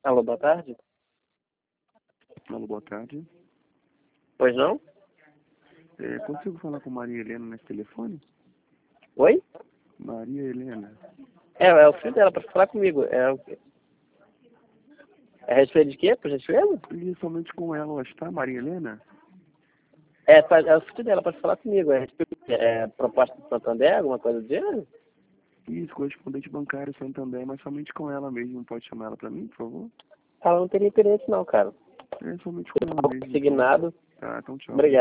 Alô, boa tarde? Alô, boa tarde. Pois não? Consigo falar com Maria Helena nesse telefone? Oi? Maria Helena. É o filho dela para falar comigo. É a respeito de quê, por gentileza? E somente com ela hoje, tá, Maria Helena? É o filho dela para falar comigo. É a respeito proposta do Santander, alguma coisa do gênero? Isso, correspondente bancário Santander, mas somente com ela mesmo. Pode chamar ela pra mim, por favor? Ela não teria interesse não, cara. Somente com ela mesmo. Signado. Tá, então tchau. Obrigado.